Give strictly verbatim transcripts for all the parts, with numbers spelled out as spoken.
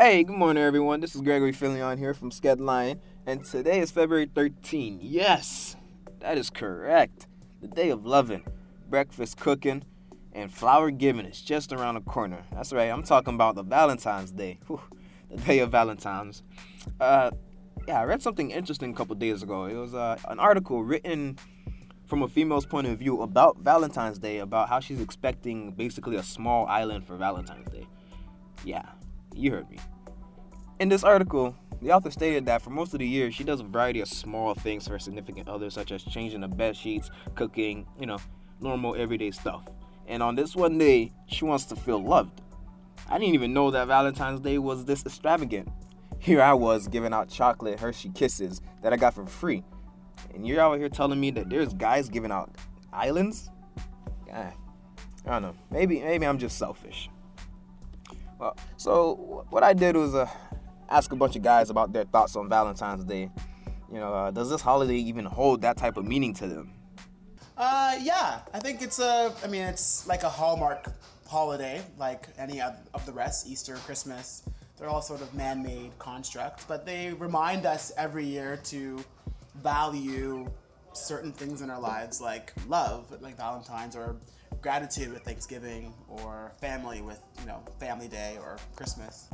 Hey, good morning, everyone. This is Gregory Filion here from Sked Lion, and today is February thirteenth. Yes, that is correct. The day of loving, breakfast cooking, and flower giving is just around the corner. That's right, I'm talking about the Valentine's Day. Whew, the day of Valentine's. Uh, yeah, I read something interesting a couple days ago. It was uh, an article written from a female's point of view about Valentine's Day, about how she's expecting basically a small island for Valentine's Day. Yeah, you heard me. In this article, the author stated that for most of the year, she does a variety of small things for her significant other, such as changing the bed sheets, cooking, you know, normal everyday stuff. And on this one day, she wants to feel loved. I didn't even know that Valentine's Day was this extravagant. Here I was giving out chocolate Hershey Kisses that I got for free. And you're out here telling me that there's guys giving out islands? God, I don't know. Maybe, maybe I'm just selfish. Well, so what I did was uh, ask a bunch of guys about their thoughts on Valentine's Day. You know, uh, does this holiday even hold that type of meaning to them? Uh, yeah, I think it's a, I mean, it's like a Hallmark holiday, like any of, of the rest, Easter, Christmas. They're all sort of man-made constructs, but they remind us every year to value certain things in our lives, like love, like Valentine's, or gratitude with Thanksgiving, or family with, you know, Family Day or Christmas.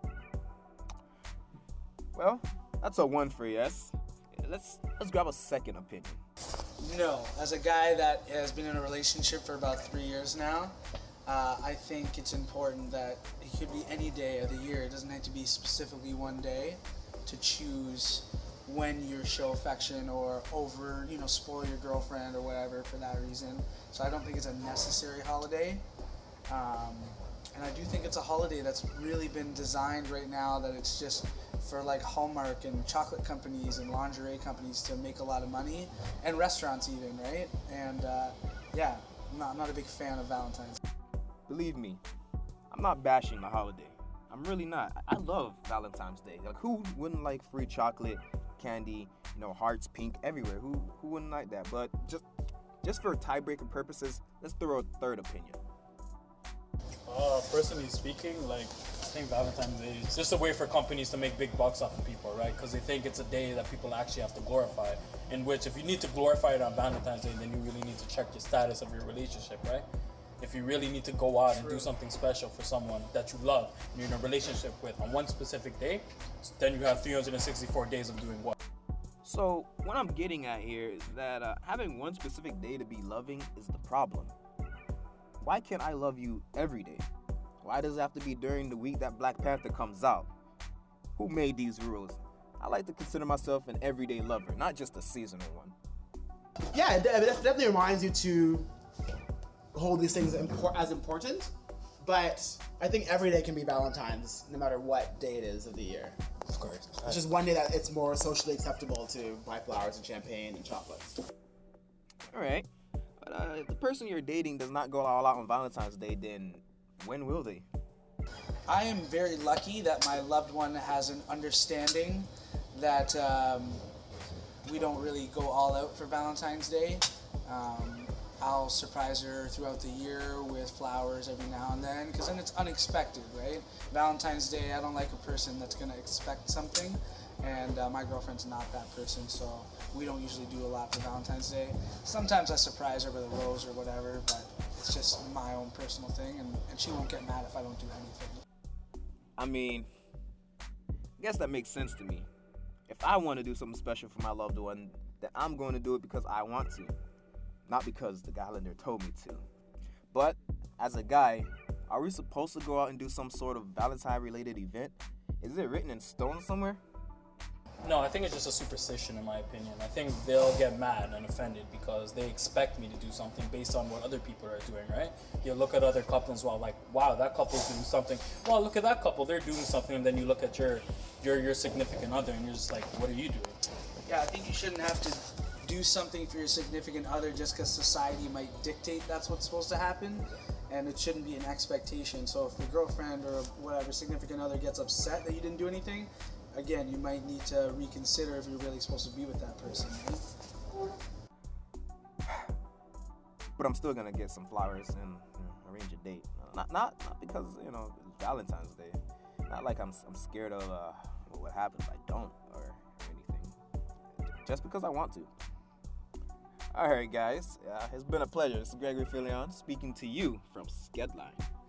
Well, that's a one for yes. Let's let's grab a second opinion. No, as a guy that has been in a relationship for about three years now, uh, I think it's important that it could be any day of the year. It doesn't have to be specifically one day to choose when you show affection or over, you know, spoil your girlfriend or whatever for that reason. So I don't think it's a necessary holiday. Um, and I do think it's a holiday that's really been designed right now that it's just for like Hallmark and chocolate companies and lingerie companies to make a lot of money, and restaurants even, right? And uh, yeah, I'm not, I'm not a big fan of Valentine's. Believe me, I'm not bashing the holiday. I'm really not. I love Valentine's Day. Like, who wouldn't like free chocolate, candy, you know, hearts pink everywhere? Who who wouldn't like that? But just just for tiebreaker purposes, let's throw a third opinion. Uh, personally speaking, like, I think Valentine's Day is just a way for companies to make big bucks off of people, right? Because they think it's a day that people actually have to glorify. In which, if you need to glorify it on Valentine's Day, then you really need to check your status of your relationship, right? If you really need to go out and do something special for someone that you love and you're in a relationship with on one specific day, then you have three hundred sixty-four days of doing what? So what I'm getting at here is that uh, having one specific day to be loving is the problem. Why can't I love you every day? Why does it have to be during the week that Black Panther comes out? Who made these rules? I like to consider myself an everyday lover, not just a seasonal one. Yeah, it de- it definitely reminds you to hold these things impor- as important, but I think every day can be Valentine's, no matter what day it is of the year. Of course. It's just one day that it's more socially acceptable to buy flowers and champagne and chocolates. All right. But uh, if the person you're dating does not go all out on Valentine's Day, then when will they? I am very lucky that my loved one has an understanding that um, we don't really go all out for Valentine's Day. Um, I'll surprise her throughout the year with flowers every now and then, because then it's unexpected, right? Valentine's Day, I don't like a person that's going to expect something, and uh, my girlfriend's not that person, so we don't usually do a lot for Valentine's Day. Sometimes I surprise her with a rose or whatever, but it's just my own personal thing, and, and she won't get mad if I don't do anything. I mean, I guess that makes sense to me. If I want to do something special for my loved one, then I'm going to do it because I want to, not because the calendar told me to. But as a guy, are we supposed to go out and do some sort of Valentine-related event? Is it written in stone somewhere? No, I think it's just a superstition, in my opinion. I think they'll get mad and offended because they expect me to do something based on what other people are doing, right? You look at other couples, well, like, wow, that couple's doing something. Well, look at that couple, they're doing something, and then you look at your your your significant other, and you're just like, what are you doing? Yeah, I think you shouldn't have to do something for your significant other just because society might dictate that's what's supposed to happen, and it shouldn't be an expectation. So if your girlfriend or whatever significant other gets upset that you didn't do anything, again, you might need to reconsider if you're really supposed to be with that person, right? But I'm still gonna get some flowers and, you know, arrange a date. Not not not because, you know, it's Valentine's Day. Not like I'm I'm scared of uh, what happens if I don't or anything. Just because I want to. All right, guys. Uh, it's been a pleasure. This is Gregory Filion speaking to you from Skedline.